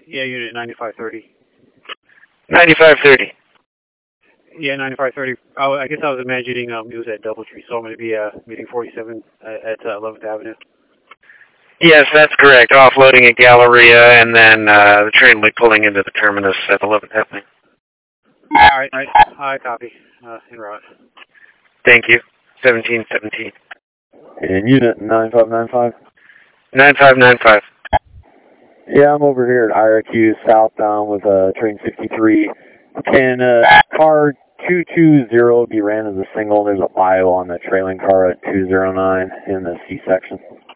Yeah, unit 9530. 9530. Yeah, 9530. Oh, I guess I was imagining it was at Doubletree, so I'm going to be meeting 47 at 11th Avenue. Yes, that's correct. Offloading at Galleria, and then the train will be pulling into the terminus at 11th Avenue. All right. I copy. En route. Thank you. 1717. And unit 9595? 9595. Yeah, I'm over here at IRQ southbound with train 63. Can car 220 be ran as a single? There's a bio on the trailing car at 209 in the C section.